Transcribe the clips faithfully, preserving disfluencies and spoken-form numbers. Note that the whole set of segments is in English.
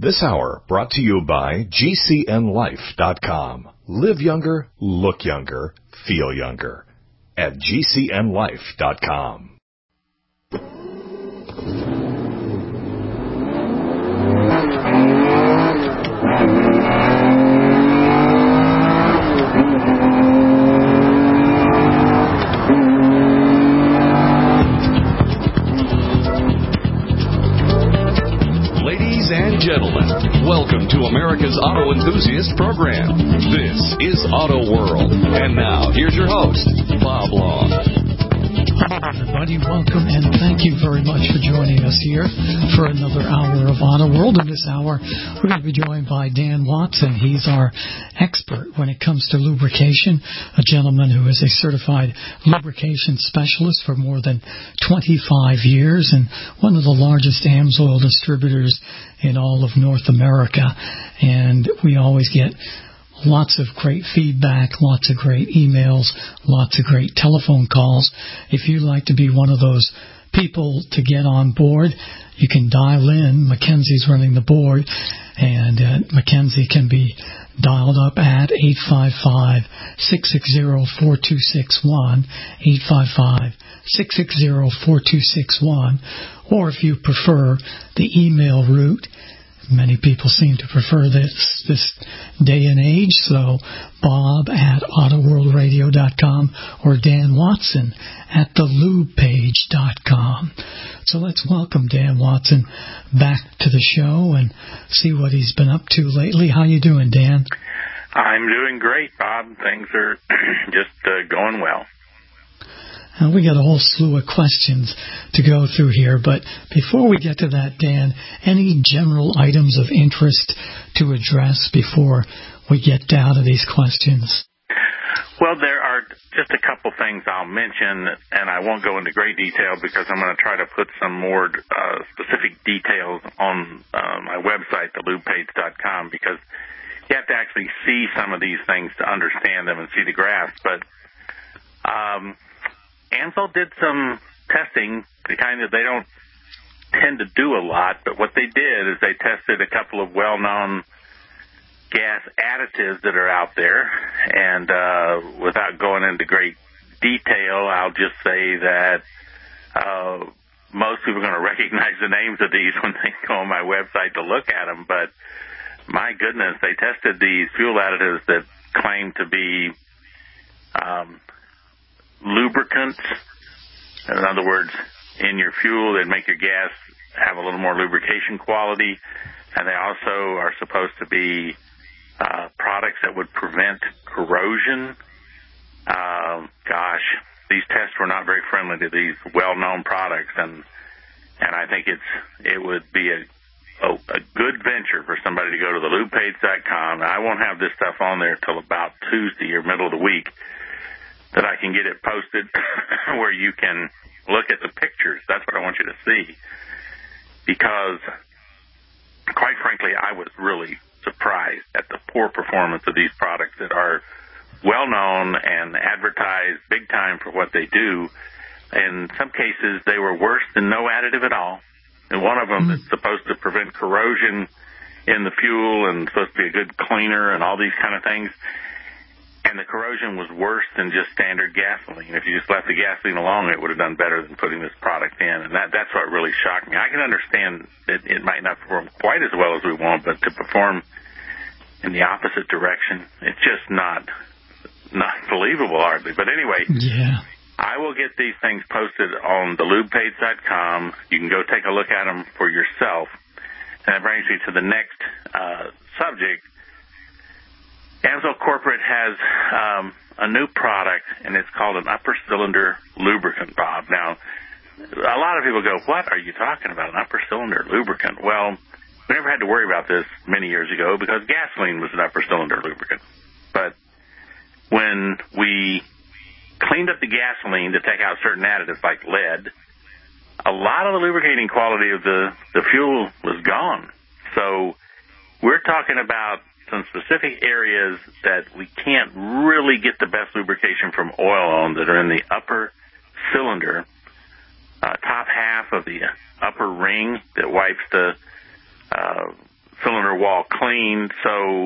This hour brought to you by G C N life dot com. Live younger, look younger, feel younger at G C N life dot com. Gentlemen, welcome to America's Auto Enthusiast Program. This is Auto World. And now, here's your host, Bob Long. Hello, everybody. Welcome, and thank you very much for joining us here for another hour of Auto World. In this hour, we're going to be joined by Dan Watson. He's our expert when it comes to lubrication, a gentleman who is a certified lubrication specialist for more than twenty-five years and one of the largest AMSOIL distributors in all of North America. And we always get lots of great feedback, lots of great emails, lots of great telephone calls. If you'd like to be one of those people to get on board, you can dial in. Mackenzie's running the board, and uh, Mackenzie can be dialed up at eight five five, six six zero, four two six one, eight five five, six six zero, four two six one, or if you prefer the email route. Many people seem to prefer this this day and age, so Bob at auto world radio dot com or Dan Watson at the lube page dot com. So let's welcome Dan Watson back to the show and see what he's been up to lately. How you doing, Dan? I'm doing great, Bob. Things are just uh, going well. Uh, we got a whole slew of questions to go through here, but before we get to that, Dan, any general items of interest to address before we get down to these questions? Well, there are just a couple things I'll mention, and I won't go into great detail because I'm going to try to put some more uh, specific details on uh, my website, the lube page dot com, because you have to actually see some of these things to understand them and see the graphs. But um AMSOIL did some testing, the kind of they don't tend to do a lot, but what they did is they tested a couple of well-known gas additives that are out there, and uh, without going into great detail, I'll just say that uh, most people are going to recognize the names of these when they go on my website to look at them, but my goodness, they tested these fuel additives that claim to be um, lubricants. In other words, in your fuel, they make your gas have a little more lubrication quality, and they also are supposed to be uh, products that would prevent corrosion. Uh, gosh, these tests were not very friendly to these well-known products, and and I think it's it would be a a, a good venture for somebody to go to the lube page dot com. I won't have this stuff on there till about Tuesday or middle of the week, that I can get it posted where you can look at the pictures. That's what I want you to see. Because, quite frankly, I was really surprised at the poor performance of these products that are well-known and advertised big time for what they do. In some cases, they were worse than no additive at all. And one of them mm. is supposed to prevent corrosion in the fuel and supposed to be a good cleaner and all these kind of things. And the corrosion was worse than just standard gasoline. If you just left the gasoline alone, it would have done better than putting this product in. And that, that's what really shocked me. I can understand that it might not perform quite as well as we want, but to perform in the opposite direction, it's just not not believable, hardly. But anyway, yeah. I will get these things posted on the lube page dot com. You can go take a look at them for yourself. And that brings me to the next uh, subject. AMSOIL Corporate has um, a new product, and it's called an upper cylinder lubricant, Bob. Now, a lot of people go, what are you talking about, an upper cylinder lubricant? Well, we never had to worry about this many years ago because gasoline was an upper cylinder lubricant. But when we cleaned up the gasoline to take out certain additives like lead, a lot of the lubricating quality of the, the fuel was gone. So we're talking about some specific areas that we can't really get the best lubrication from oil on that are in the upper cylinder, uh, top half of the upper ring that wipes the uh, cylinder inner wall clean, so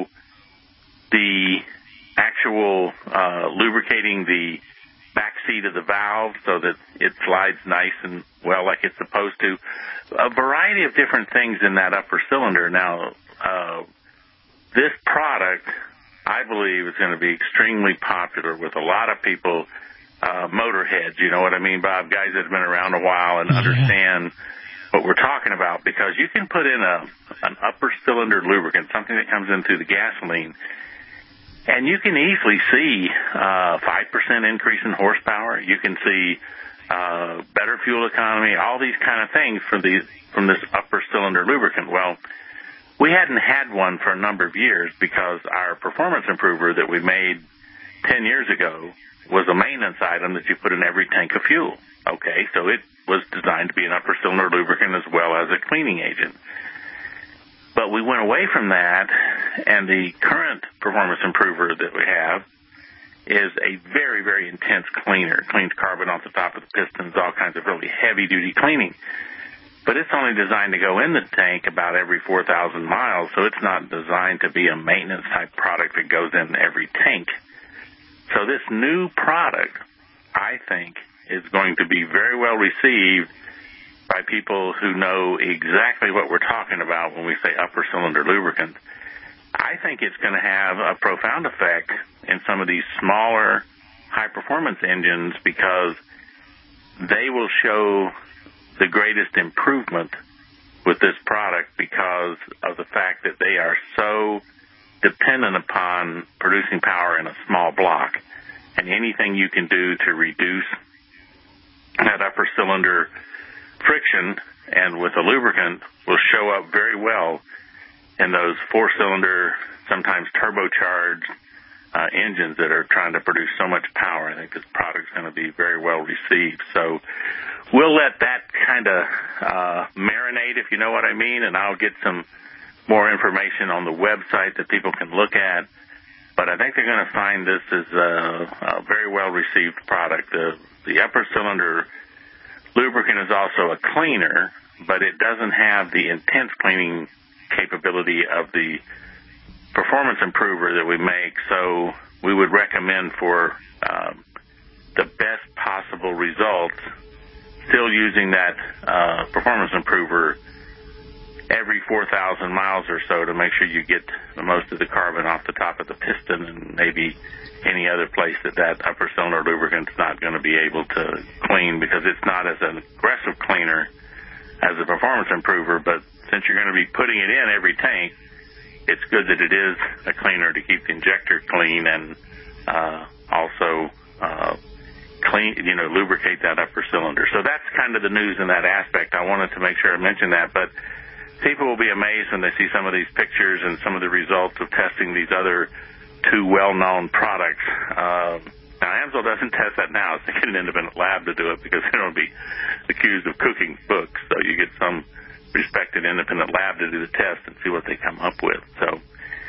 the actual uh, lubricating the back seat of the valve so that it slides nice and well like it's supposed to. A variety of different things in that upper cylinder. Now, uh, this product, I believe, is going to be extremely popular with a lot of people, uh, motorheads, you know what I mean, Bob? Guys that have been around a while and understand what we're talking about, because you can put in a an upper cylinder lubricant, something that comes in through the gasoline, and you can easily see uh five percent increase in horsepower. You can see uh better fuel economy, all these kind of things from the from this upper cylinder lubricant. Well, we hadn't had one for a number of years because our performance improver that we made ten years ago was a maintenance item that you put in every tank of fuel. Okay, so it was designed to be an upper cylinder lubricant as well as a cleaning agent. But we went away from that, and the current performance improver that we have is a very, very intense cleaner. It cleans carbon off the top of the pistons, all kinds of really heavy-duty cleaning. But it's only designed to go in the tank about every four thousand miles, so it's not designed to be a maintenance-type product that goes in every tank. So this new product, I think, is going to be very well received by people who know exactly what we're talking about when we say upper cylinder lubricant. I think it's going to have a profound effect in some of these smaller high-performance engines because they will show the greatest improvement with this product because of the fact that they are so dependent upon producing power in a small block. And anything you can do to reduce that upper cylinder friction and with a lubricant will show up very well in those four-cylinder, sometimes turbocharged uh, engines that are trying to produce so much power. I think this product's going to be very well received. So we'll let that kind of uh, marinate, if you know what I mean, and I'll get some more information on the website that people can look at. But I think they're going to find this is a, a very well-received product. The, the upper cylinder lubricant is also a cleaner, but it doesn't have the intense cleaning capability of the performance improver that we make. So we would recommend for um, the best possible results, still using that uh, performance improver every four thousand miles or so to make sure you get the most of the carbon off the top of the piston and maybe any other place that that upper cylinder lubricant's not going to be able to clean because it's not as an aggressive cleaner as a performance improver. But since you're going to be putting it in every tank, it's good that it is a cleaner to keep the injector clean and uh, also uh, clean, you know, lubricate that upper cylinder. So that's kind of the news in that aspect. I wanted to make sure I mentioned that, but people will be amazed when they see some of these pictures and some of the results of testing these other two well-known products. Um, now, AMSL doesn't test that now. It's getting an independent lab to do it because they don't be accused of cooking books. So you get some respected independent lab to do the test and see what they come up with. So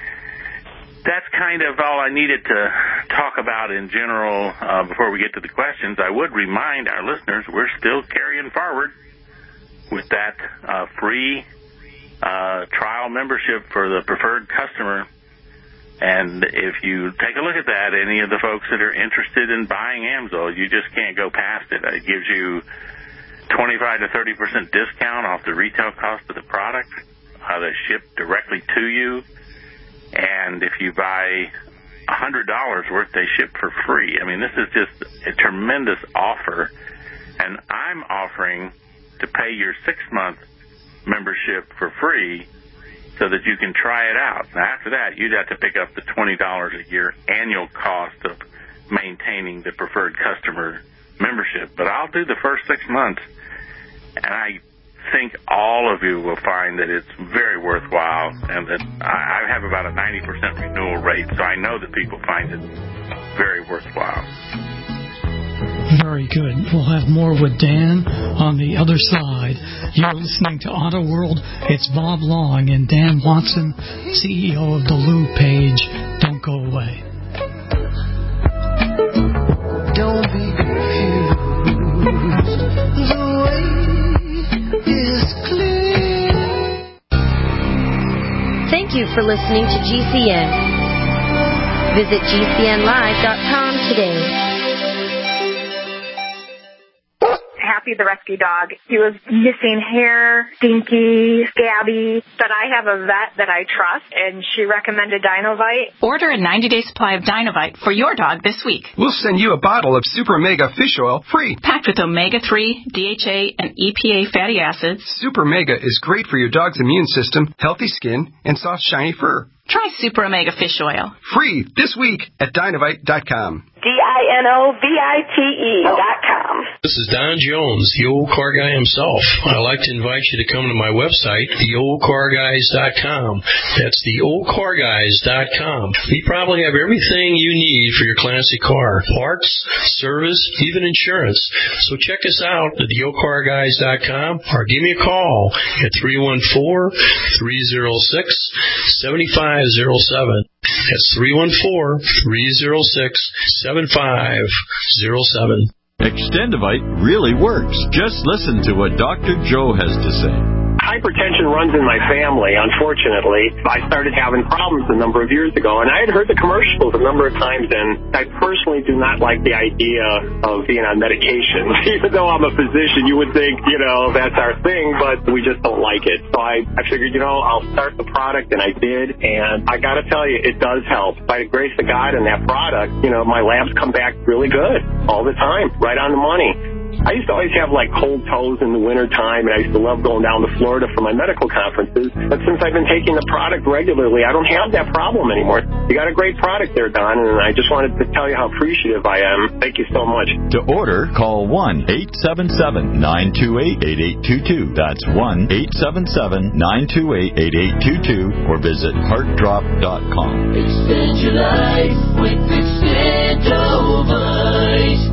that's kind of all I needed to talk about in general uh, before we get to the questions. I would remind our listeners we're still carrying forward with that uh, free uh, trial membership for the preferred customer. And if you take a look at that, any of the folks that are interested in buying AMSL, you just can't go past it. It gives you twenty-five to thirty percent discount off the retail cost of the product. Uh, they ship directly to you. And if you buy one hundred dollars worth, they ship for free. I mean, this is just a tremendous offer. And I'm offering to pay your six-month membership for free so that you can try it out. Now, after that, you'd have to pick up the twenty dollars a year annual cost of maintaining the preferred customer membership. But I'll do the first six months, and I think all of you will find that it's very worthwhile and that I have about a ninety percent renewal rate, so I know that people find it very worthwhile. Very good. We'll have more with Dan on the other side. You're listening to Auto World. It's Bob Long and Dan Watson, C E O of the Lube Page. Don't go away. Don't be confused. The way is clear. Thank Thank you for listening to G C N. Visit G C N live dot com today. Happy, the rescue dog. He was missing hair, stinky, scabby, but I have a vet that I trust, and she recommended Dinovite. Order a ninety-day supply of Dinovite for your dog this week. We'll send you a bottle of Super Mega Fish Oil free. Packed with omega three, D H A, and E P A fatty acids. Super Mega is great for your dog's immune system, healthy skin, and soft, shiny fur. Try Super Omega Fish Oil. Free this week at Dinovite dot com. D I N O V I T E dot com. This is Don Jones, the old car guy himself. I'd like to invite you to come to my website, the old car guys dot com. That's the old car guys dot com. We probably have everything you need for your classic car. Parts, service, even insurance. So check us out at the old car guys dot com or give me a call at three one four, three oh six, seven five oh seven. That's three one four, three oh six, seven five oh seven. Extendivite really works. Just listen to what Doctor Joe has to say. Hypertension runs in my family, unfortunately. I started having problems a number of years ago, and I had heard the commercials a number of times, and I personally do not like the idea of being on medication. Even though I'm a physician, you would think, you know, that's our thing, but we just don't like it. So I, I figured, you know, I'll start the product, and I did, and I got to tell you, it does help. By the grace of God and that product, you know, my labs come back really good all the time, right on the money. I used to always have, like, cold toes in the wintertime, and I used to love going down to Florida for my medical conferences. But since I've been taking the product regularly, I don't have that problem anymore. You got a great product there, Don, and I just wanted to tell you how appreciative I am. Thank you so much. To order, call one eight seven seven, nine two eight, eight eight two two. That's one eight seven seven, nine two eight, eight eight two two, or visit heart drop dot com. Extend your life with Extendovite.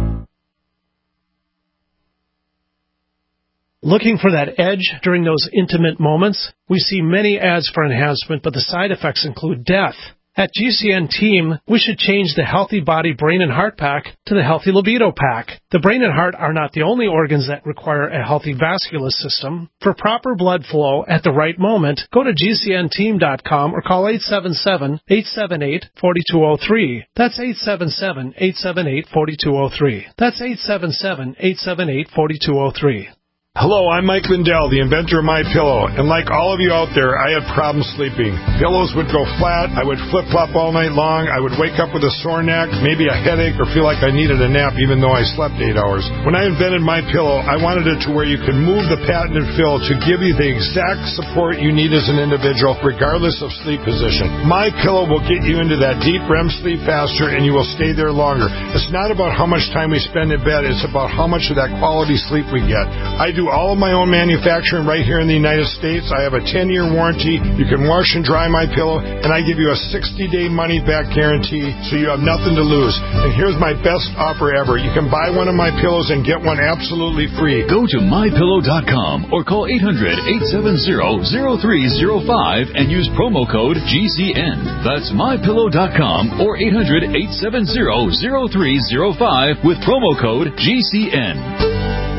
Looking for that edge during those intimate moments? We see many ads for enhancement, but the side effects include death. At G C N Team, we should change the Healthy Body Brain and Heart Pack to the Healthy Libido Pack. The brain and heart are not the only organs that require a healthy vascular system. For proper blood flow at the right moment, go to G C N team dot com or call eight seven seven, eight seven eight, four two zero three. That's eight seven seven, eight seven eight, four two zero three. That's eight seven seven, eight seven eight, four two zero three. Hello, I'm Mike Lindell, the inventor of MyPillow, and like all of you out there, I had problems sleeping. Pillows would go flat, I would flip-flop all night long, I would wake up with a sore neck, maybe a headache, or feel like I needed a nap even though I slept eight hours. When I invented MyPillow, I wanted it to where you could move the patented fill to give you the exact support you need as an individual, regardless of sleep position. MyPillow will get you into that deep R E M sleep faster, and you will stay there longer. It's not about how much time we spend in bed, it's about how much of that quality sleep we get. I do all of my own manufacturing right here in the United States. I have a ten-year warranty. You can wash and dry my pillow, and I give you a sixty-day money-back guarantee, so you have nothing to lose. And here's my best offer ever. You can buy one of my pillows and get one absolutely free. Go to my pillow dot com or call eight hundred, eight seven zero, zero three zero five and use promo code G C N. That's my pillow dot com or eight hundred, eight seven zero, zero three zero five with promo code G C N.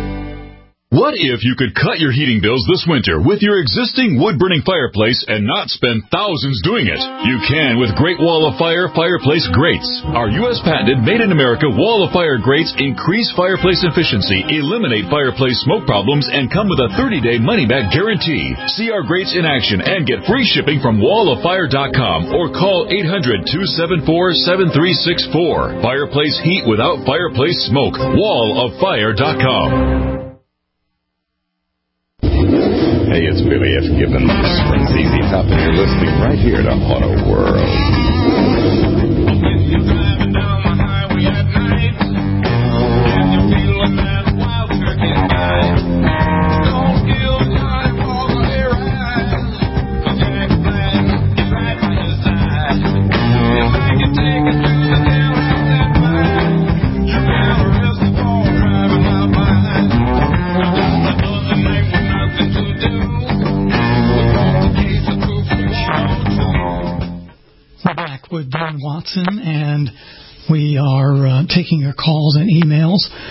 What if you could cut your heating bills this winter with your existing wood-burning fireplace and not spend thousands doing it? You can with Great Wall of Fire fireplace grates. Our U S patented made-in-America Wall of Fire grates increase fireplace efficiency, eliminate fireplace smoke problems, and come with a thirty-day money-back guarantee. See our grates in action and get free shipping from wall of fire dot com or call eight hundred, two seven four, seven three six four. Fireplace heat without fireplace smoke. wall of fire dot com. Hey, it's Billy F. Gibbons from Z Z Top, and you're listening right here to Auto World. When you're driving down the highway at night, and you're feeling that wild turkey night, don't feel like walking your eyes, 'cause Jack Black is right by your side. If I can take it to the downtown that mine, you got a reservoir driving my mind. The other night was nothing to do. We're back with Don Watson, and we are uh, taking your calls and emails.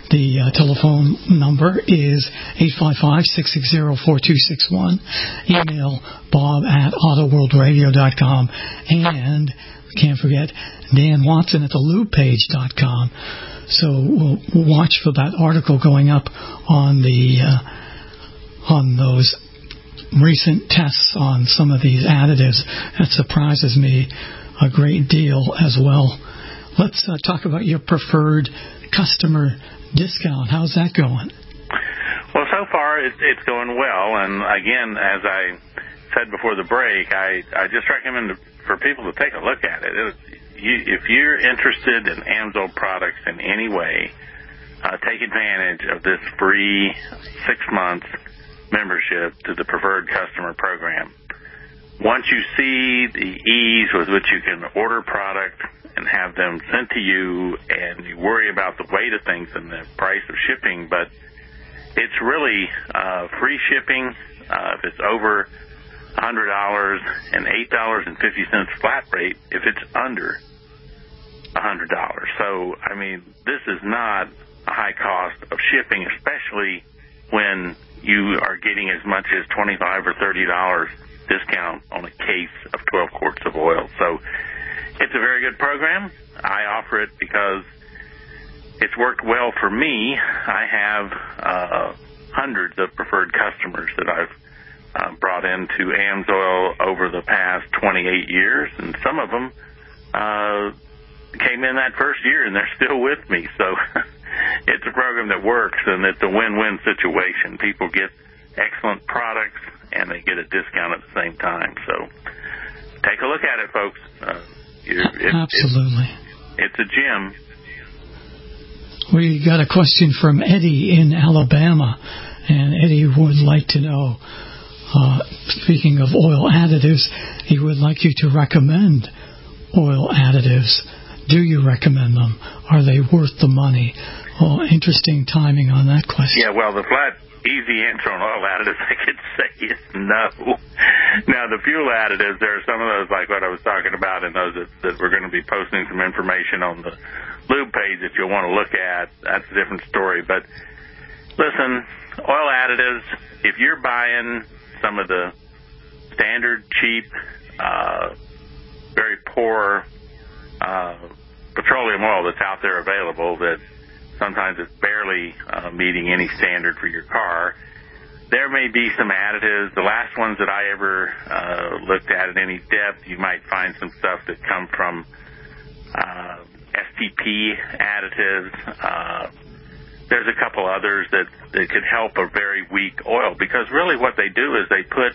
The uh, telephone number is eight five five, six six zero, four two six one. Email bob at auto world radio dot com. And can't forget Dan Watson at the lube page dot com. So we'll, we'll watch for that article going up on the uh, on those recent tests on some of these additives. That surprises me a great deal as well. Let's uh, talk about your preferred customer discount. How's that going? Well, so far it, it's going well. And again, as I said before the break, I, I just recommend for people to take a look at it. it you, if you're interested in Amsoil products in any way, uh, take advantage of this free six-month membership to the Preferred Customer Program. Once you see the ease with which you can order product and have them sent to you, and you worry about the weight of things and the price of shipping, but it's really uh, free shipping uh, if it's over one hundred dollars and eight dollars and fifty cents flat rate if it's under one hundred dollars. So, I mean, this is not a high cost of shipping, especially when you are getting as much as twenty-five dollars or thirty dollars discount on a case of twelve quarts of oil. So it's a very good program. I offer it because it's worked well for me. I have uh, hundreds of preferred customers that I've uh, brought into Amsoil over the past twenty-eight years, and some of them uh, came in that first year, and they're still with me. So it's a program that works, and it's a win-win situation. People get excellent products, and they get a discount at the same time. So take a look at it, folks. Uh, it, Absolutely. It, it's a gem. We got a question from Eddie in Alabama, and Eddie would like to know, uh, speaking of oil additives, he would like you to recommend oil additives. Do you recommend them? Are they worth the money? Well, interesting timing on that question. Yeah, well, the flat, easy answer on oil additives, I could say, is no. Now, the fuel additives, there are some of those, like what I was talking about, and those that, that we're going to be posting some information on the lube page that you'll want to look at. That's a different story. But listen, oil additives, if you're buying some of the standard, cheap, uh, very poor uh, petroleum oil that's out there available that sometimes it's barely uh, meeting any standard for your car, there may be some additives. The last ones that I ever uh, looked at in any depth, you might find some stuff that come from uh, S T P additives. Uh, there's a couple others that, that could help a very weak oil, because really what they do is they put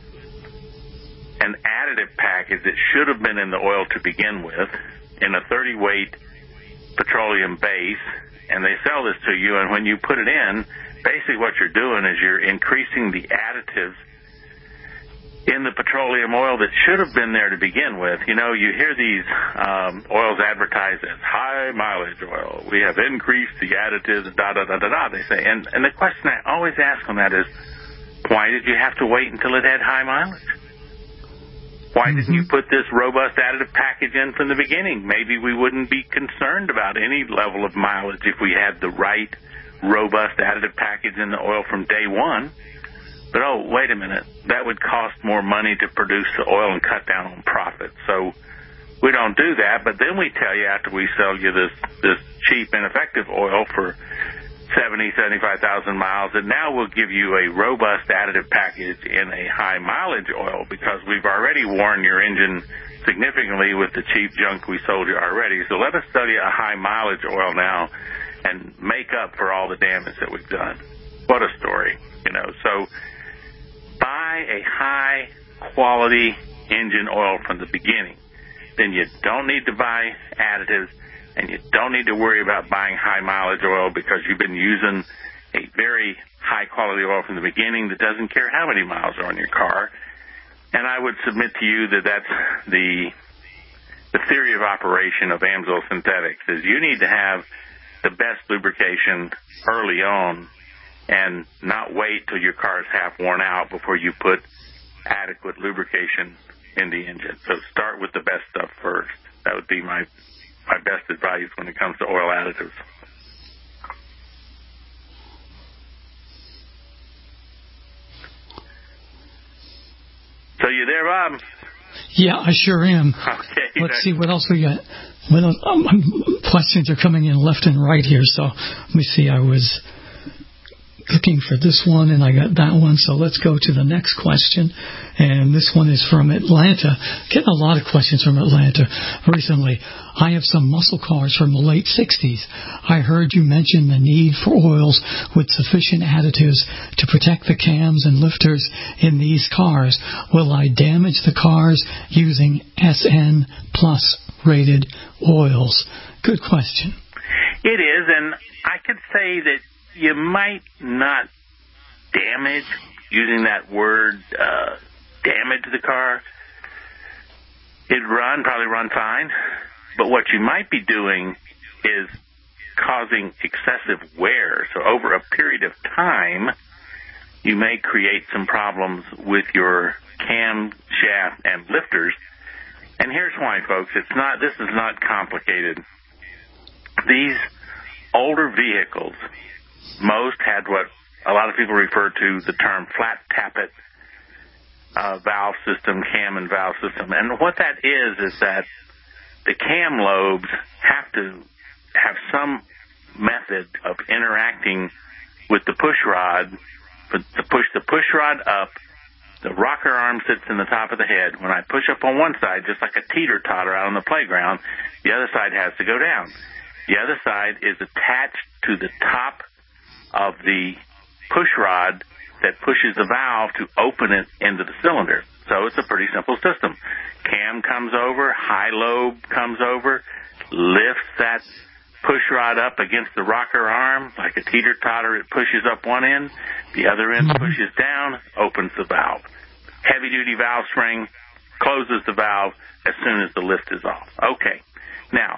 an additive package that should have been in the oil to begin with in a thirty weight petroleum base, and they sell this to you, and when you put it in, basically what you're doing is you're increasing the additives in the petroleum oil that should have been there to begin with. You know, you hear these um, oils advertised as high mileage oil. We have increased the additives, da da da da da. They say, and and the question I always ask on that is, why did you have to wait until it had high mileage? Why mm-hmm. didn't you put this robust additive package in from the beginning? Maybe we wouldn't be concerned about any level of mileage if we had the right robust additive package in the oil from day one. But, oh, wait a minute, that would cost more money to produce the oil and cut down on profit. So we don't do that, but then we tell you after we sell you this, this cheap, ineffective oil for seventy, seventy-five thousand miles, and now we'll give you a robust additive package in a high mileage oil, because we've already worn your engine significantly with the cheap junk we sold you already. So let us sell you a high mileage oil now and make up for all the damage that we've done. What a story, you know. So buy a high quality engine oil from the beginning. Then you don't need to buy additives, and you don't need to worry about buying high mileage oil, because you've been using a very high quality oil from the beginning that doesn't care how many miles are on your car. And I would submit to you that that's the the theory of operation of Amsoil Synthetics, is you need to have the best lubrication early on and not wait till your car is half worn out before you put adequate lubrication in the engine. So start with the best stuff first. That would be my my best advice when it comes to oil additives. Yeah, I sure am. Okay. Let's see what else we got. Well, um, questions are coming in left and right here, so let me see. I was looking for this one, and I got that one, so let's go to the next question. And this one is from Atlanta. Getting a lot of questions from Atlanta recently. I have some muscle cars from the late sixties. I heard you mention the need for oils with sufficient additives to protect the cams and lifters in these cars. Will I damage the cars using S N plus rated oils? Good question. It is, and I could say that you might not damage, using that word, uh, damage the car. It'd run, probably run fine. But what you might be doing is causing excessive wear. So over a period of time, you may create some problems with your cam, shaft, and lifters. And here's why, folks. It's not, this is not complicated. These older vehicles, most had what a lot of people refer to the term flat tappet uh, valve system, cam and valve system. And what that is, is that the cam lobes have to have some method of interacting with the push rod. To push the push rod up, the rocker arm sits in the top of the head. When I push up on one side, just like a teeter-totter out on the playground, the other side has to go down. The other side is attached to the top of the push rod that pushes the valve to open it into the cylinder. So it's a pretty simple system. Cam comes over, high lobe comes over, lifts that push rod up against the rocker arm. Like a teeter-totter, it pushes up one end, the other end pushes down, opens the valve. Heavy-duty valve spring closes the valve as soon as the lift is off. Okay. Now,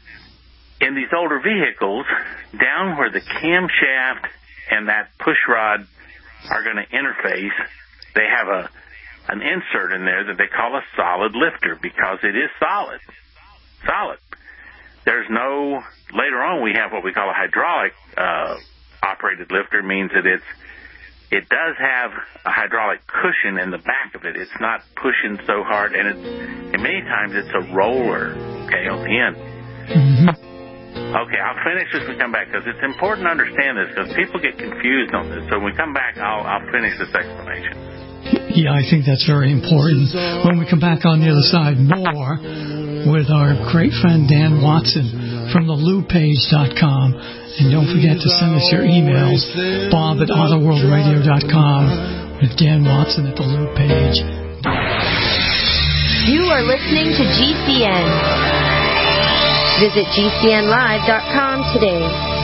in these older vehicles, down where the camshaft and that push rod are going to interface, they have a an insert in there that they call a solid lifter because it is solid. Solid. There's no, later on we have what we call a hydraulic uh, operated lifter, means that it's, it does have a hydraulic cushion in the back of it. It's not pushing so hard, and it's, and many times it's a roller, okay, on the end. Mm-hmm. Okay, I'll finish as we come back because it's important to understand this because people get confused on this. So when we come back, I'll, I'll finish this explanation. Yeah, I think that's very important. When we come back on the other side, more with our great friend Dan Watson from the lube page dot com. And don't forget to send us your emails, bob at auto world radio dot com with Dan Watson at the Lube Page. You are listening to G C N. Visit G C N live dot com today.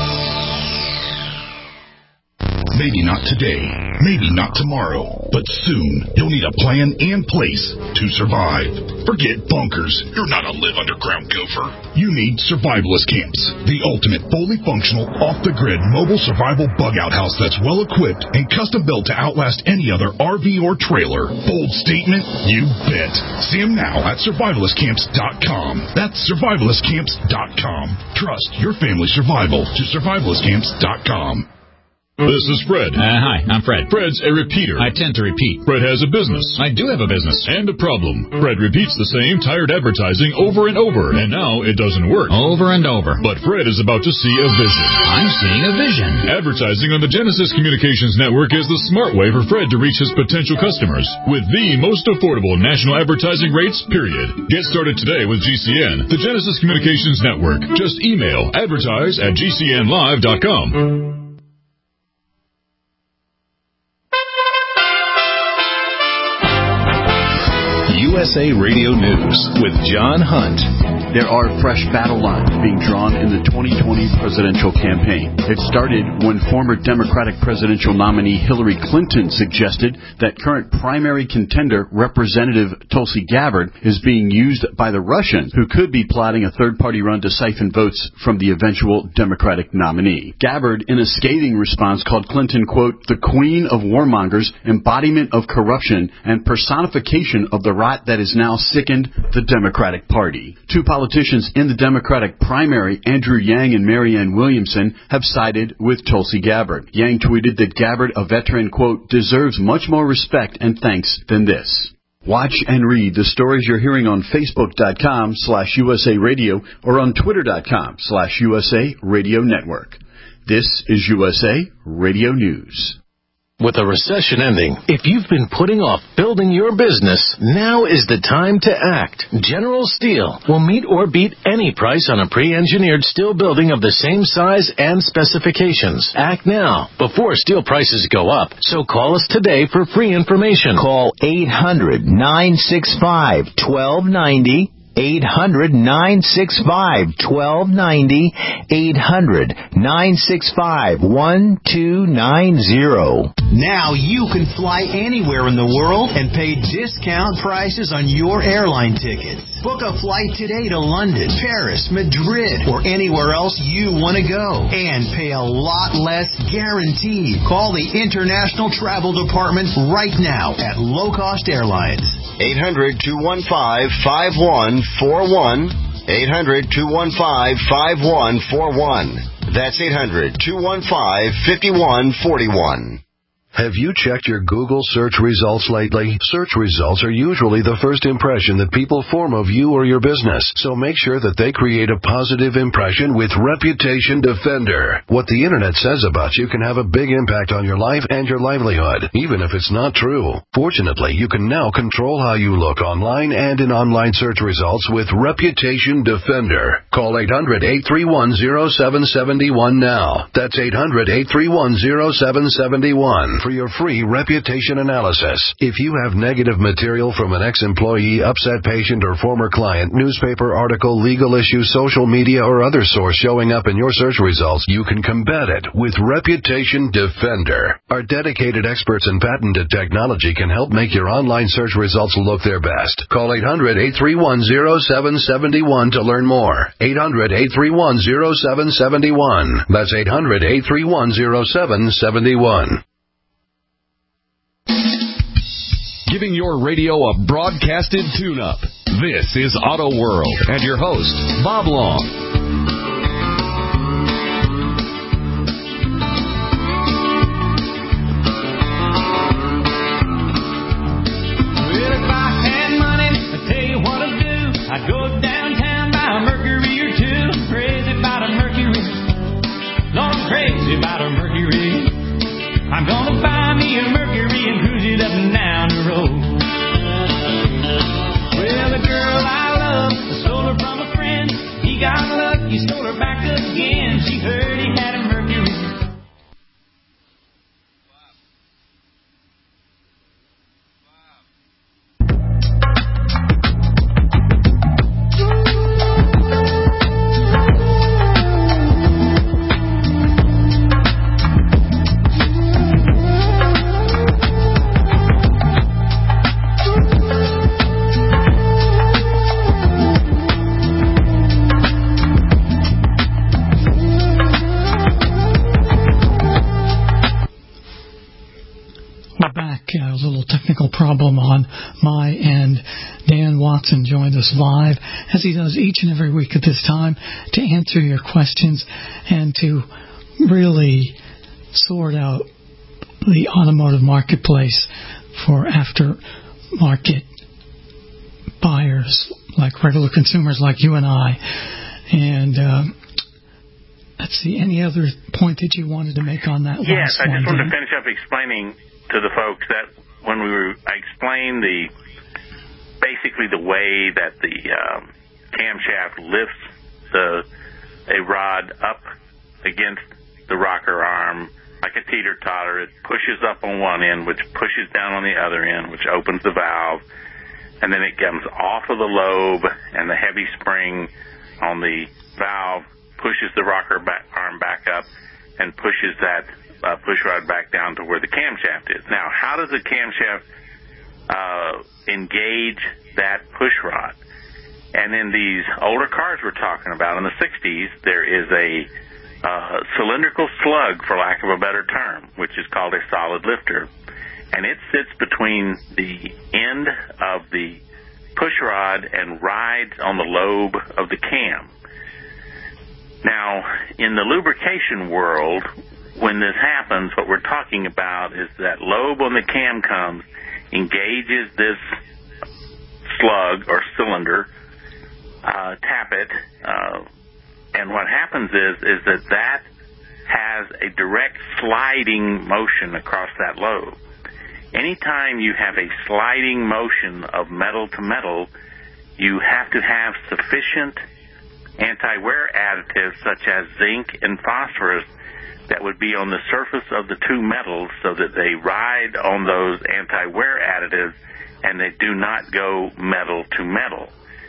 Maybe not today, maybe not tomorrow, but soon you'll need a plan and place to survive. Forget bunkers. You're not a live underground gopher. You need Survivalist Camps, the ultimate fully functional, off-the-grid mobile survival bug-out house that's well-equipped and custom-built to outlast any other R V or trailer. Bold statement? You bet. See them now at survivalist camps dot com. That's survivalist camps dot com. Trust your family's survival to survivalist camps dot com. This is Fred. Uh, hi, I'm Fred. Fred's a repeater. I tend to repeat. Fred has a business. I do have a business. And a problem. Fred repeats the same tired advertising over and over, and now it doesn't work. Over and over. But Fred is about to see a vision. I'm seeing a vision. Advertising on the Genesis Communications Network is the smart way for Fred to reach his potential customers with the most affordable national advertising rates, period. Get started today with G C N, the Genesis Communications Network. Just email advertise at G C N live dot com. U S A Radio News with John Hunt. There are fresh battle lines being drawn in the twenty twenty presidential campaign. It started when former Democratic presidential nominee Hillary Clinton suggested that current primary contender Representative Tulsi Gabbard is being used by the Russians, who could be plotting a third-party run to siphon votes from the eventual Democratic nominee. Gabbard, in a scathing response, called Clinton, quote, the queen of warmongers, embodiment of corruption, and personification of the rot that has now sickened the Democratic Party. Two politicians in the Democratic primary, Andrew Yang and Marianne Williamson, have sided with Tulsi Gabbard. Yang tweeted that Gabbard, a veteran, quote, deserves much more respect and thanks than this. Watch and read the stories you're hearing on Facebook.com slash USA Radio or on Twitter.com slash USA Radio Network. This is U S A Radio News. With a recession ending, if you've been putting off building your business, now is the time to act. General Steel will meet or beat any price on a pre-engineered steel building of the same size and specifications. Act now, before steel prices go up. So call us today for free information. Call eight hundred, nine six five, one two nine zero. eight hundred, nine six five, one two nine zero. eight hundred, nine six five, one two nine zero. Now you can fly anywhere in the world and pay discount prices on your airline tickets. Book a flight today to London, Paris, Madrid, or anywhere else you want to go. And pay a lot less guaranteed. Call the International Travel Department right now at Low Cost Airlines. eight hundred, two one five, five one four one. eight hundred, two one five, five one four one. That's eight hundred, two one five, five one four one. Have you checked your Google search results lately? Search results are usually the first impression that people form of you or your business, so make sure that they create a positive impression with Reputation Defender. What the Internet says about you can have a big impact on your life and your livelihood, even if it's not true. Fortunately, you can now control how you look online and in online search results with Reputation Defender. Call eight hundred, eight three one, zero seven seven one now. That's eight hundred, eight three one, zero seven seven one. For your free reputation analysis. If you have negative material from an ex-employee, upset patient, or former client, newspaper article, legal issue, social media, or other source showing up in your search results, you can combat it with Reputation Defender. Our dedicated experts in patented technology can help make your online search results look their best. Call eight hundred, eight three one, zero seven seven one to learn more. eight hundred, eight three one, zero seven seven one. That's eight hundred, eight three one, zero seven seven one. Giving your radio a broadcasted tune-up. This is Auto World and your host, Bob Long. Well, if I had money, I'd tell you what I'd do. I'd go downtown, buy a Mercury or two. Crazy about a Mercury. Lord, I'm crazy about a Mercury. I'm gonna buy me a Mercury and cruise it up and down the road. Well, the girl I love, I stole her from a friend. He got lucky, stole her back again. She heard he had a Mercury. Problem on my end. Dan Watson joined us live, as he does each and every week at this time, to answer your questions and to really sort out the automotive marketplace for aftermarket buyers, like regular consumers like you and I. And uh, let's see, any other point that you wanted to make on that? Yes, last I just one, wanted Dan? to finish up explaining to the folks that when we were, I explained the basically the way that the um, camshaft lifts the a rod up against the rocker arm like a teeter-totter. It pushes up on one end, which pushes down on the other end, which opens the valve, and then it comes off of the lobe, and the heavy spring on the valve pushes the rocker back, arm back up and pushes that Uh, push rod back down to where the camshaft is. Now, how does the camshaft uh, engage that push rod? And in these older cars we're talking about, in the sixties, there is a uh, cylindrical slug, for lack of a better term, which is called a solid lifter. And it sits between the end of the push rod and rides on the lobe of the cam. Now, in the lubrication world, when this happens, what we're talking about is that lobe on the cam comes, engages this slug or cylinder, uh, tap it, uh, and what happens is is that that has a direct sliding motion across that lobe. Anytime you have a sliding motion of metal to metal, you have to have sufficient anti-wear additives such as zinc and phosphorus that would be on the surface of the two metals so that they ride on those anti-wear additives and they do not go metal to metal.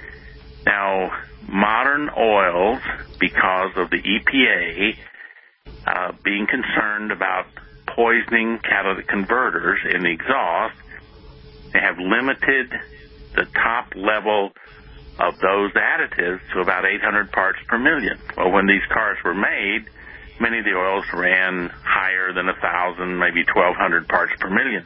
Now, modern oils, because of the E P A uh, being concerned about poisoning catalytic converters in the exhaust, they have limited the top level of those additives to about eight hundred parts per million. Well, when these cars were made, many of the oils ran higher than one thousand, maybe twelve hundred parts per million.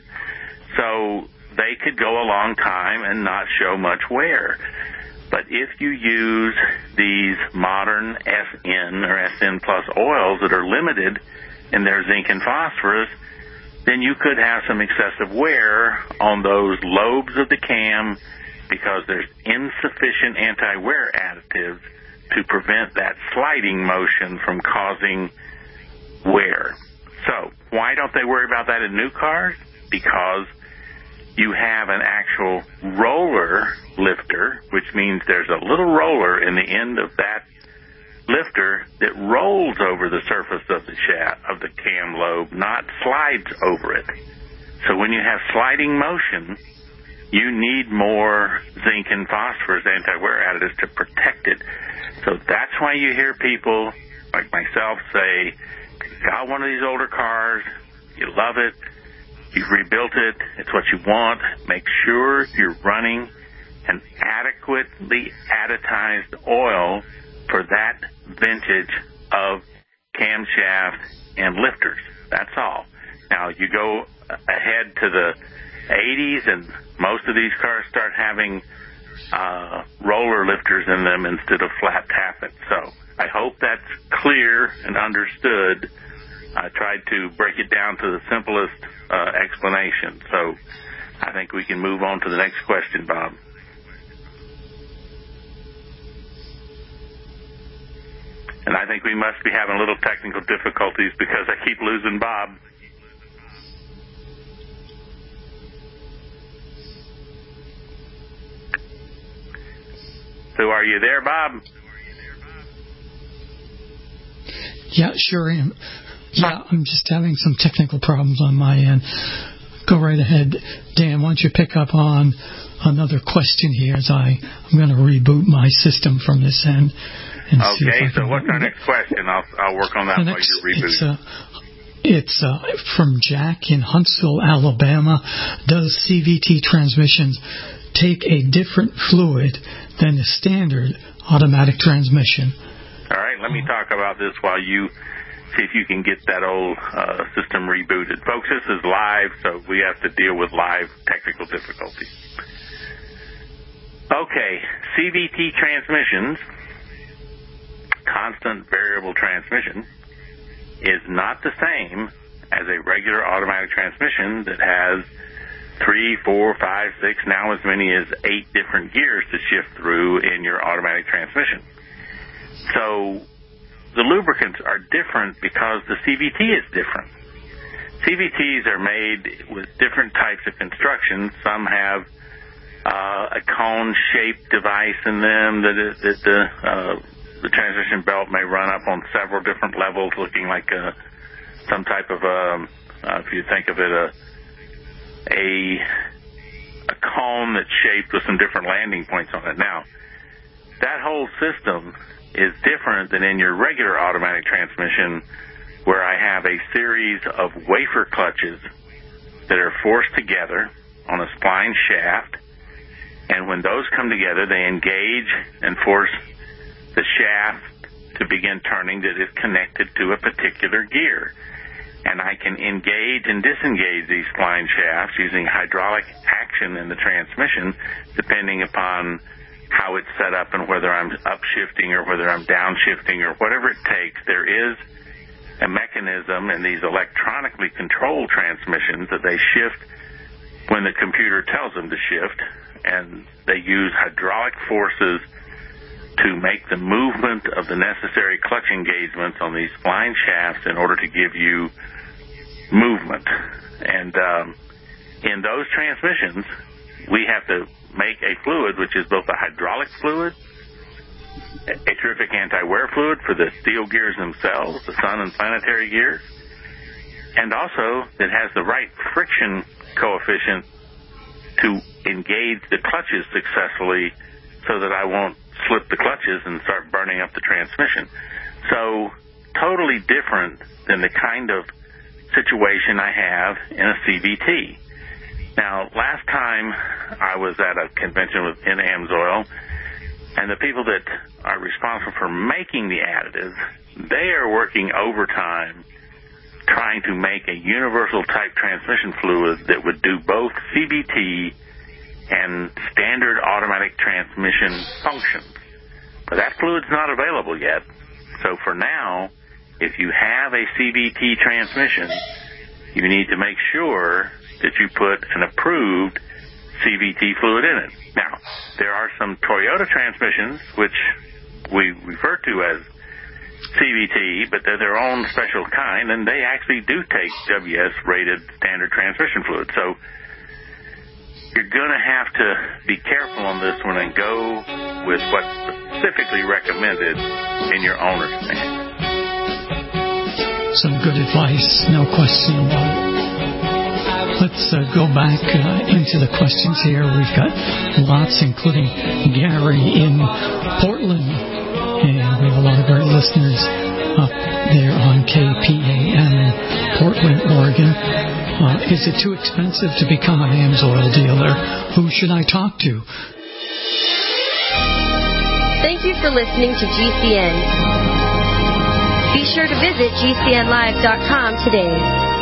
So they could go a long time and not show much wear. But if you use these modern S N or S N plus oils that are limited in their zinc and phosphorus, then you could have some excessive wear on those lobes of the cam because there's insufficient anti-wear additives to prevent that sliding motion from causing wear. So why don't they worry about that in new cars? Because you have an actual roller lifter, which means there's a little roller in the end of that lifter that rolls over the surface of the shaft of the cam lobe, not slides over it. So when you have sliding motion, you need more zinc and phosphorus anti-wear additives to protect it. So that's why you hear people like myself say, got one of these older cars, you love it, you've rebuilt it, it's what you want, make sure you're running an adequately additized oil for that vintage of camshaft and lifters. That's all. Now, you go ahead to the eighties, and most of these cars start having uh, roller lifters in them instead of flat tappet. So I hope that's clear and understood. I tried to break it down to the simplest uh, explanation. So I think we can move on to the next question, Bob. And I think we must be having a little technical difficulties because I keep losing Bob. So are you there, Bob? Yeah, sure am. Yeah, I'm just having some technical problems on my end. Go right ahead. Dan, why don't you pick up on another question here as I, I'm going to reboot my system from this end. And okay, so what's our next question? I'll, I'll work on that while next, you're rebooting. It's, uh, it's uh, from Jack in Huntsville, Alabama. Does C V T transmissions take a different fluid than the standard automatic transmission? All right, let me talk about this while you see if you can get that old uh, system rebooted. Folks, this is live, so we have to deal with live technical difficulties. Okay, C V T transmissions, constant variable transmission, is not the same as a regular automatic transmission that has three, four, five, six, now as many as eight different gears to shift through in your automatic transmission. So the lubricants are different because the C V T is different. C V Ts are made with different types of construction. Some have uh, a cone-shaped device in them that, is, that the uh, the transmission belt may run up on several different levels, looking like a, some type of a, uh, if you think of it, a a a cone that's shaped with some different landing points on it. Now, that whole system is different than in your regular automatic transmission, where I have a series of wafer clutches that are forced together on a spline shaft, and when those come together, they engage and force the shaft to begin turning that is connected to a particular gear. And I can engage and disengage these spline shafts using hydraulic action in the transmission, depending upon how it's set up and whether I'm upshifting or whether I'm downshifting or whatever it takes. There is a mechanism in these electronically controlled transmissions that they shift when the computer tells them to shift, and they use hydraulic forces to make the movement of the necessary clutch engagements on these flying shafts in order to give you movement. And um, in those transmissions, we have to make a fluid which is both a hydraulic fluid, a terrific anti-wear fluid for the steel gears themselves, the sun and planetary gears, and also it has the right friction coefficient to engage the clutches successfully so that I won't slip the clutches and start burning up the transmission. So totally different than the kind of situation I have in a C V T. Now, last time I was at a convention with in AMSOIL, and the people that are responsible for making the additives, they are working overtime trying to make a universal type transmission fluid that would do both C V T and standard automatic transmission functions. But that fluid's not available yet. So for now, if you have a C V T transmission, you need to make sure that you put an approved C V T fluid in it. Now, there are some Toyota transmissions, which we refer to as C V T, but they're their own special kind, and they actually do take W S-rated standard transmission fluid. So you're going to have to be careful on this one and go with what's specifically recommended in your owner's manual. Some good advice, no question about it. Let's uh, go back uh, into the questions here. We've got lots, including Gary in Portland. And we have a lot of great listeners up there on K P A M in Portland, Oregon. Uh, is it too expensive to become an AMSOIL dealer? Who should I talk to? Thank you for listening to G C N. Be sure to visit G C N live dot com today.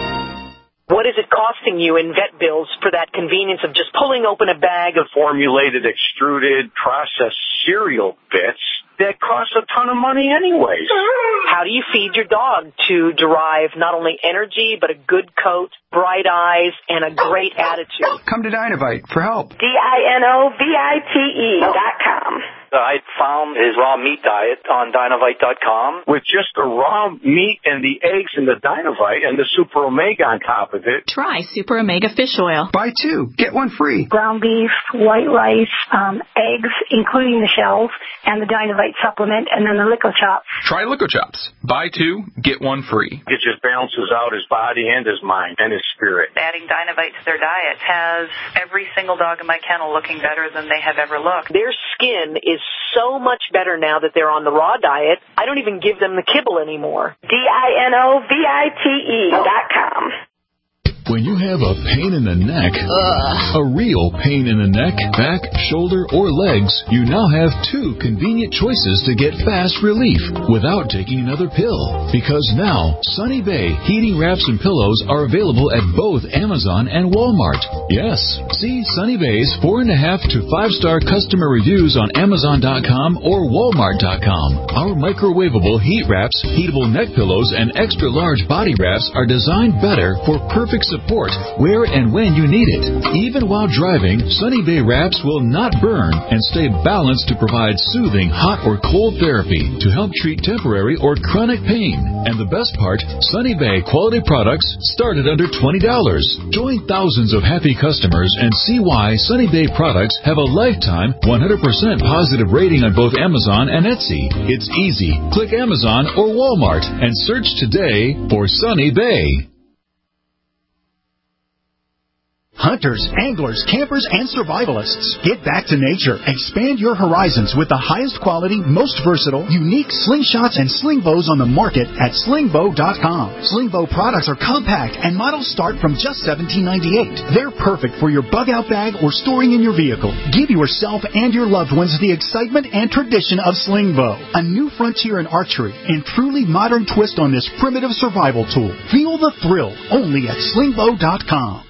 What is it costing you in vet bills for that convenience of just pulling open a bag of formulated, extruded, processed cereal bits that cost a ton of money anyways? How do you feed your dog to derive not only energy, but a good coat, bright eyes, and a great attitude? Come to Dinovite for help. D I N O V I T E dot com. I found his raw meat diet on Dinovite dot com. With just the raw meat and the eggs and the Dinovite and the Super Omega on top of it. Try Super Omega Fish Oil. Buy two, get one free. Ground beef, white rice, um, eggs, including the shells, and the Dinovite supplement, and then the Lico Chops. Try Lico Chops. Buy two, get one free. It just balances out his body and his mind and his spirit. Adding Dinovite to their diet has every single dog in my kennel looking better than they have ever looked. Their skin is so much better now that they're on the raw diet. I don't even give them the kibble anymore. D I N O V I T E dot com. When you have a pain in the neck, Ugh. a real pain in the neck, back, shoulder, or legs, you now have two convenient choices to get fast relief without taking another pill. Because now, Sunny Bay heating wraps and pillows are available at both Amazon and Walmart. Yes, see Sunny Bay's four and a half to five star customer reviews on Amazon dot com or Walmart dot com. Our microwavable heat wraps, heatable neck pillows, and extra large body wraps are designed better for perfect support. Support where and when you need it. Even while driving, Sunny Bay wraps will not burn and stay balanced to provide soothing hot or cold therapy to help treat temporary or chronic pain. And the best part, Sunny Bay quality products start at under twenty dollars. Join thousands of happy customers and see why Sunny Bay products have a lifetime one hundred percent positive rating on both Amazon and Etsy. It's easy. Click Amazon or Walmart and search today for Sunny Bay. Hunters, anglers, campers, and survivalists, get back to nature. Expand your horizons with the highest quality, most versatile, unique slingshots and sling bows on the market at sling bow dot com. Sling bow products are compact and models start from just seventeen ninety-eight. They're perfect for your bug-out bag or storing in your vehicle. Give yourself and your loved ones the excitement and tradition of sling bow, a new frontier in archery and truly modern twist on this primitive survival tool. Feel the thrill only at sling bow dot com.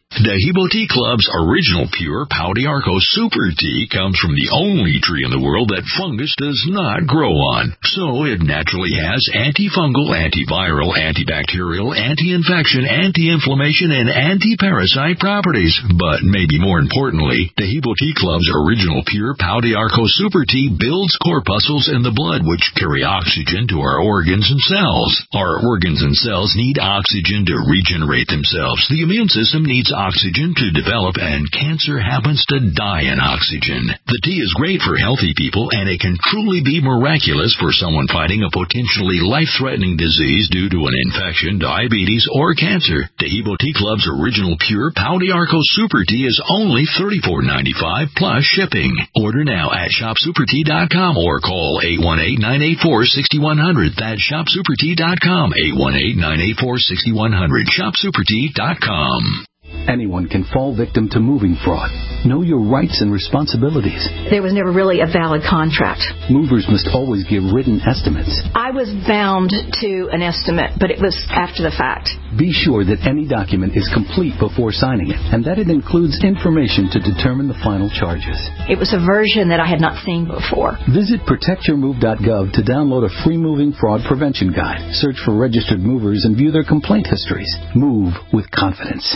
Dehebo Tea Club's original pure Pau d'Arco Super Tea comes from the only tree in the world that fungus does not grow on. So it naturally has antifungal, antiviral, antibacterial, anti-infection, anti-inflammation, and anti-parasite properties. But maybe more importantly, Dehebo Tea Club's original pure Pau d'Arco Super Tea builds corpuscles in the blood which carry oxygen to our organs and cells. Our organs and cells need oxygen to regenerate themselves. The immune system needs oxygen oxygen to develop, and cancer happens to die in oxygen. The tea is great for healthy people, and it can truly be miraculous for someone fighting a potentially life-threatening disease due to an infection, diabetes, or cancer. Dehebo Tea Club's original pure Pau d'Arco Super Tea is only thirty-four dollars and ninety-five cents plus shipping. Order now at shop super tea dot com or call eight one eight, nine eight four, six one zero zero. That's shop super tea dot com, eight one eight, nine eight four, six one zero zero, shop super tea dot com. Anyone can fall victim to moving fraud. Know your rights and responsibilities. There was never really a valid contract. Movers must always give written estimates. I was bound to an estimate, but it was after the fact. Be sure that any document is complete before signing it, and that it includes information to determine the final charges. It was a version that I had not seen before. Visit protect your move dot gov to download a free moving fraud prevention guide. Search for registered movers and view their complaint histories. Move with confidence.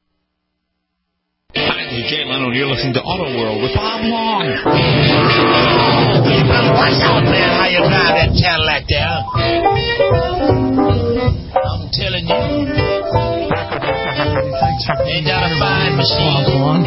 Hi, this is Jay Leno, and you're listening to Auto World with Bob Long. What's up, man? How you drive that Cadillac there? I'm telling you. Ain't that a fine machine?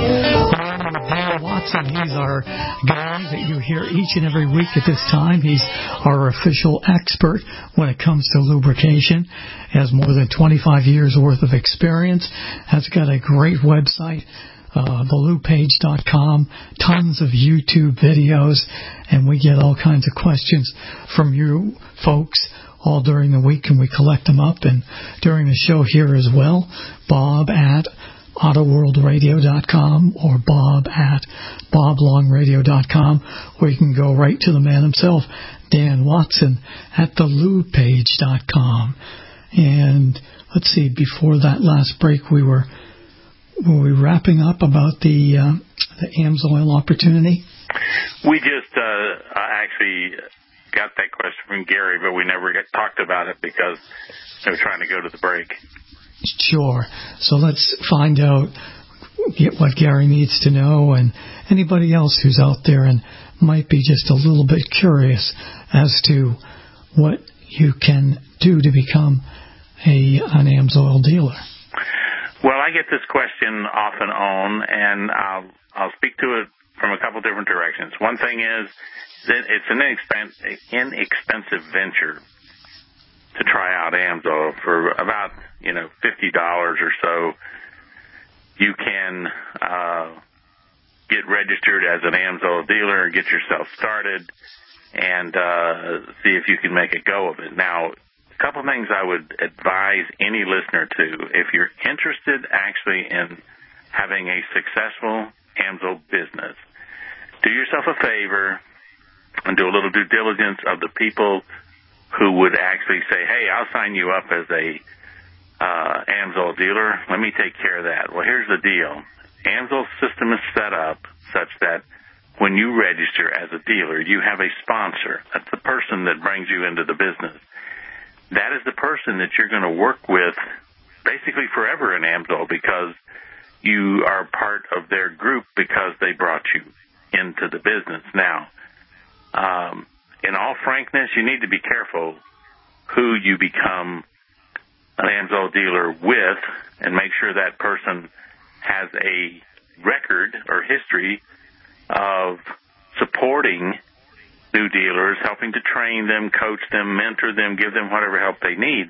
Dan Watson, he's our guy that you hear each and every week at this time. He's our official expert when it comes to lubrication. Has more than twenty-five years worth of experience. Has got a great website, uh, the lube page dot com, tons of YouTube videos, and we get all kinds of questions from you folks all during the week, and we collect them up and during the show here as well. Bob at auto world radio dot com or Bob at bob long radio dot com, or you can go right to the man himself, Dan Watson, at the lube page dot com. And let's see, before that last break, we were were we wrapping up about the uh, the AMSOIL opportunity? We just uh, actually got that question from Gary, but we never got, talked about it because we were trying to go to the break. Sure. So let's find out get what Gary needs to know, and anybody else who's out there and might be just a little bit curious as to what you can do to become a an AMSOIL dealer. Well, I get this question off and on, and I'll I'll speak to it from a couple different directions. One thing is that it's an inexpensive, inexpensive venture to try out AMSOIL. For about, you know, fifty dollars or so, you can uh, get registered as an AMSOIL dealer, get yourself started, and uh, see if you can make a go of it. Now, a couple things I would advise any listener to: if you're interested actually in having a successful AMSOIL business, do yourself a favor and do a little due diligence of the people who would actually say, hey, I'll sign you up as a uh, AMSOIL dealer. Let me take care of that. Well, here's the deal. AMSOIL's system is set up such that when you register as a dealer, you have a sponsor. That's the person that brings you into the business. That is the person that you're going to work with basically forever in AMSOIL, because you are part of their group because they brought you into the business. Now, um, in all frankness, you need to be careful who you become an AMSOIL dealer with, and make sure that person has a record or history of supporting new dealers, helping to train them, coach them, mentor them, give them whatever help they need.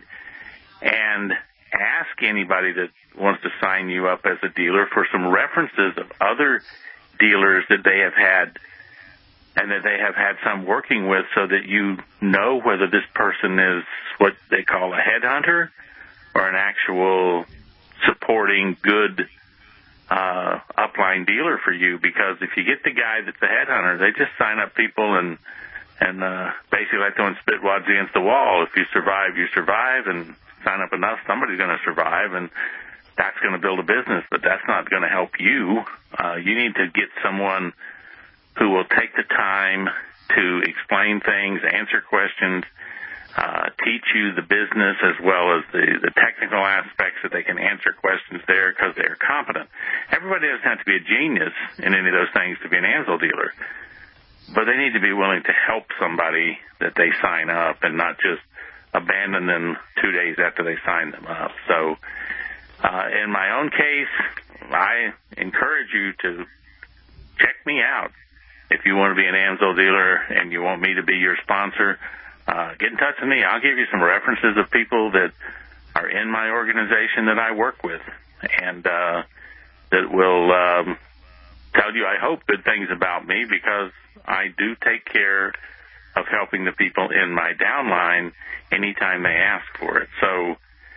And ask anybody that wants to sign you up as a dealer for some references of other dealers that they have had and that they have had some working with, so that you know whether this person is what they call a headhunter or an actual supporting good uh, upline dealer for you. Because if you get the guy that's a headhunter, they just sign up people and and uh, basically like throwing spit wads against the wall. If you survive, you survive, and sign up enough, somebody's going to survive. And that's going to build a business, but that's not going to help you. Uh, you need to get someone who will take the time to explain things, answer questions, uh, teach you the business as well as the, the technical aspects, that they can answer questions there because they're competent. Everybody doesn't have to be a genius in any of those things to be an AMSL dealer, but they need to be willing to help somebody that they sign up and not just abandon them two days after they sign them up. So uh, in my own case, I encourage you to check me out. If you want to be an AMSL dealer and you want me to be your sponsor, uh, get in touch with me. I'll give you some references of people that are in my organization that I work with and uh, that will um, tell you, I hope, good things about me, because I do take care of helping the people in my downline anytime they ask for it. So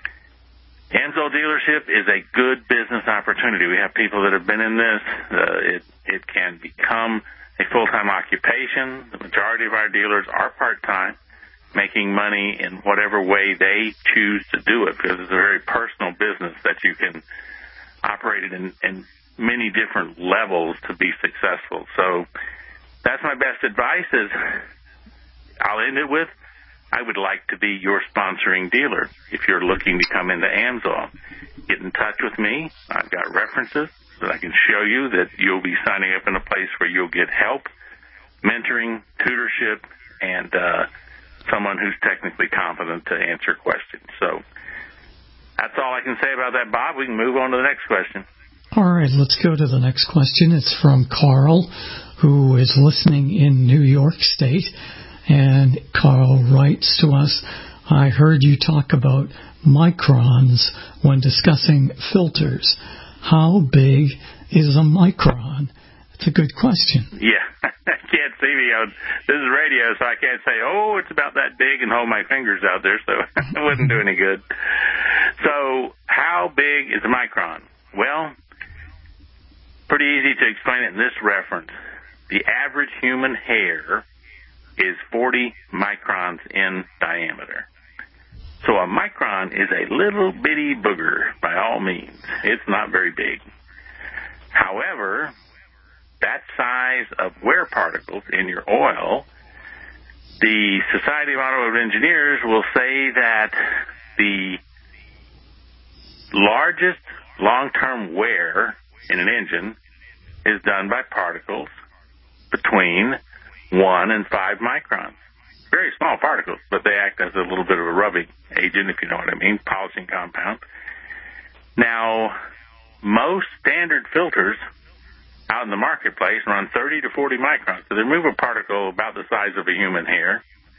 AMSL dealership is a good business opportunity. We have people that have been in this. Uh, it, it can become a full-time occupation. The majority of our dealers are part-time, making money in whatever way they choose to do it, because it's a very personal business that you can operate it in, in many different levels to be successful. So that's my best advice is, I'll end it with, I would like to be your sponsoring dealer. If you're looking to come into AMSL, get in touch with me. I've got references that I can show you that you'll be signing up in a place where you'll get help, mentoring, tutorship, and uh, someone who's technically competent to answer questions. So that's all I can say about that, Bob. We can move on to the next question. All right, let's go to the next question. It's from Carl, who is listening in New York State. And Carl writes to us, I heard you talk about microns when discussing filters. How big is a micron? It's a good question. Yeah, I can't see me on, this is radio, so I can't say, oh, it's about that big and hold my fingers out there, so it wouldn't do any good. So how big is a micron? Well, pretty easy to explain it in this reference. The average human hair is forty microns in diameter. So a micron is a little bitty booger by all means. It's not very big. However, that size of wear particles in your oil, the Society of Automotive Engineers will say that the largest long-term wear in an engine is done by particles between one and five microns. Very small particles, but they act as a little bit of a rubbing agent, if you know what I mean, polishing compound. Now, most standard filters out in the marketplace run thirty to forty microns. So they remove a particle about the size of a human hair.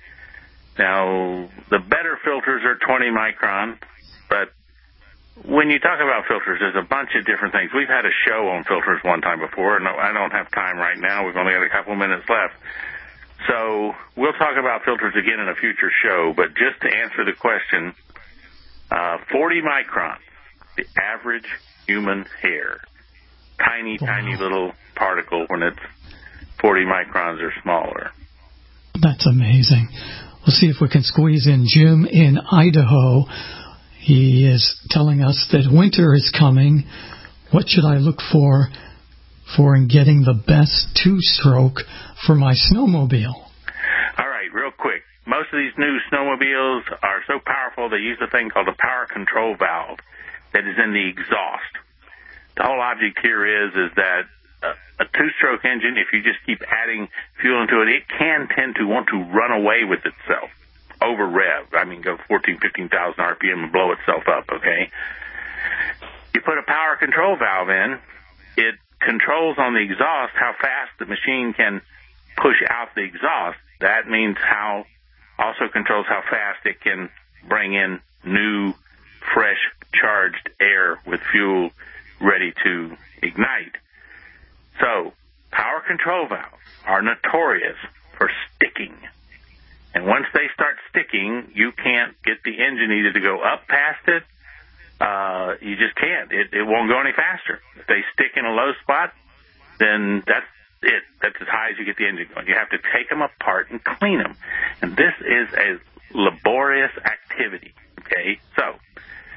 Now, the better filters are twenty micron, but when you talk about filters, there's a bunch of different things. We've had a show on filters one time before. No, I don't have time right now. We've only got a couple minutes left. So we'll talk about filters again in a future show. But just to answer the question, uh, forty microns, the average human hair. Tiny, wow. tiny little particle when it's forty microns or smaller. That's amazing. We'll see if we can squeeze in Jim in Idaho. He is telling us that winter is coming. What should I look for for in getting the best two-stroke for my snowmobile? All right, real quick. Most of these new snowmobiles are so powerful they use a thing called a power control valve that is in the exhaust. The whole object here is is that a, a two-stroke engine, if you just keep adding fuel into it, it can tend to want to run away with itself. Over rev. I mean, go fourteen, fifteen thousand R P M and blow itself up, okay? You put a power control valve in, it controls on the exhaust how fast the machine can push out the exhaust. That means how, also controls how fast it can bring in new, fresh, charged air with fuel ready to ignite. So, power control valves are notorious for sticking. And once they start sticking, you can't get the engine either to go up past it. Uh, you just can't. It, it won't go any faster. If they stick in a low spot, then that's it. That's as high as you get the engine going. You have to take them apart and clean them. And this is a laborious activity. Okay? So,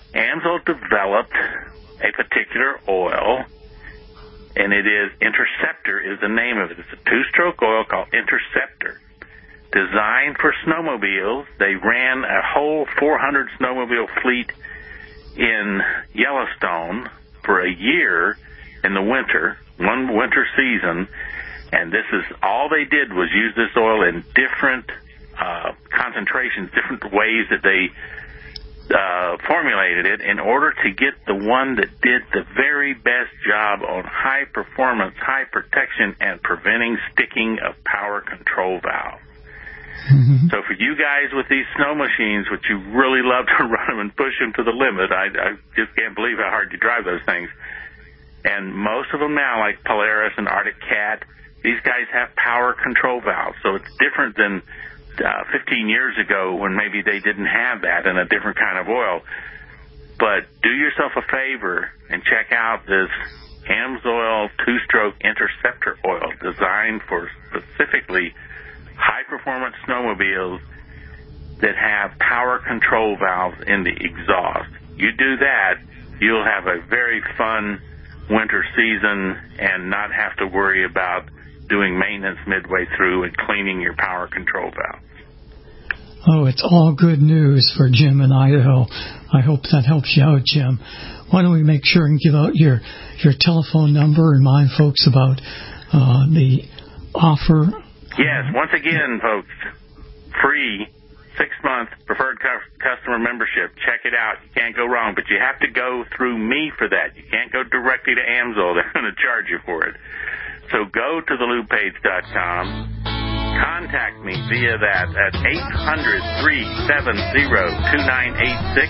AMSOIL developed a particular oil, and it is Interceptor is the name of it. It's a two-stroke oil called Interceptor, designed for snowmobiles. They ran a whole four hundred snowmobile fleet in Yellowstone for a year in the winter, one winter season, and this is all they did was use this oil in different uh, concentrations, different ways that they uh, formulated it in order to get the one that did the very best job on high performance, high protection, and preventing sticking of power control valves. Mm-hmm. So for you guys with these snow machines, which you really love to run them and push them to the limit, I, I just can't believe how hard you drive those things. And most of them now, like Polaris and Arctic Cat, these guys have power control valves. So it's different than uh, fifteen years ago when maybe they didn't have that in a different kind of oil. But do yourself a favor and check out this AMSOIL two-stroke Interceptor oil designed for specifically high-performance snowmobiles that have power control valves in the exhaust. You do that, you'll have a very fun winter season and not have to worry about doing maintenance midway through and cleaning your power control valve. Oh, it's all good news for Jim in Idaho. I hope that helps you out, Jim. Why don't we make sure and give out your, your telephone number and remind folks about uh, the offer. Yes, once again, folks, free six-month preferred customer membership. Check it out. You can't go wrong, but you have to go through me for that. You can't go directly to AMSOIL. They're going to charge you for it. So go to the lube page dot com. Contact me via that at eight hundred, three seven zero, two nine eight six,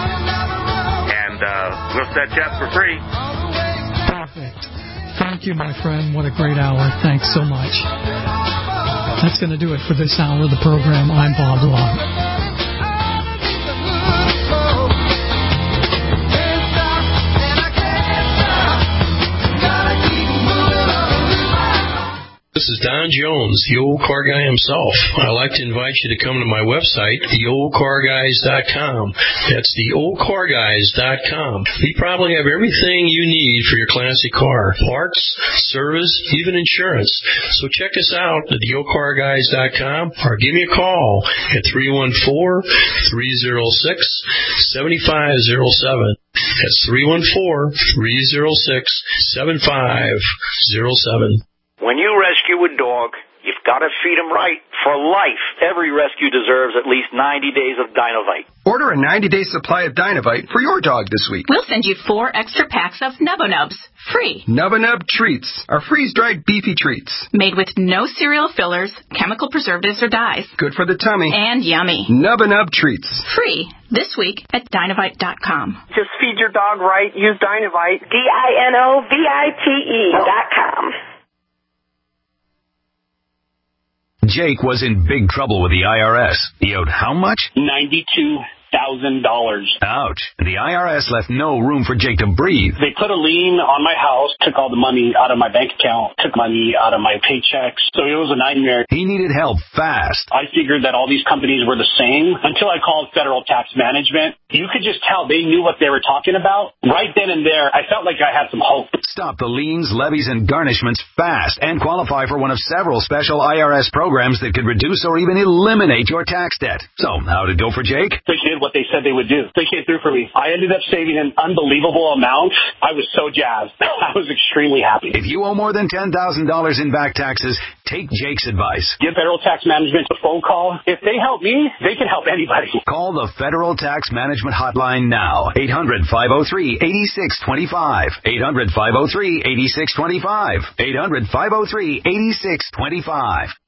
and uh, we'll set you up for free. Perfect. Thank you, my friend. What a great hour. Thanks so much. That's going to do it for this hour of the program. I'm Bob Long. This is Don Jones, the old car guy himself. I'd like to invite you to come to my website, the old car guys dot com. That's the old car guys dot com. We probably have everything you need for your classic car. Parts, service, even insurance. So check us out at the old car guys dot com or give me a call at three one four, three zero six, seven five zero seven. That's three one four, three zero six, seven five zero seven. When you rescue a dog, you've got to feed him right for life. Every rescue deserves at least ninety days of Dynovite. Order a ninety-day supply of Dynovite for your dog this week. We'll send you four extra packs of Nubba Nubs, free. Nubba Nub Treats are freeze-dried beefy treats. Made with no cereal fillers, chemical preservatives, or dyes. Good for the tummy. And yummy. Nubba Nub Treats. Free this week at Dynovite dot com. Just feed your dog right. Use Dynovite. D I N O V I T E dot com. Jake was in big trouble with the I R S. He owed how much? ninety-two thousand dollars. Ouch. The I R S left no room for Jake to breathe. They put a lien on my house, took all the money out of my bank account, took money out of my paychecks. So it was a nightmare. He needed help fast. I figured that all these companies were the same until I called Federal Tax Management. You could just tell they knew what they were talking about. Right then and there, I felt like I had some hope. Stop the liens, levies, and garnishments fast and qualify for one of several special I R S programs that could reduce or even eliminate your tax debt. So, how'd it go for Jake? They did what they said they would do. They came through for me. I ended up saving an unbelievable amount. I was so jazzed. I was extremely happy. If you owe more than ten thousand dollars in back taxes, take Jake's advice. Give Federal Tax Management a phone call. If they help me, they can help anybody. Call the Federal Tax Management Hotline now. eight hundred, five oh three, eight six two five. eight hundred, five oh three, eight six two five. eight hundred, five oh three, eight six two five.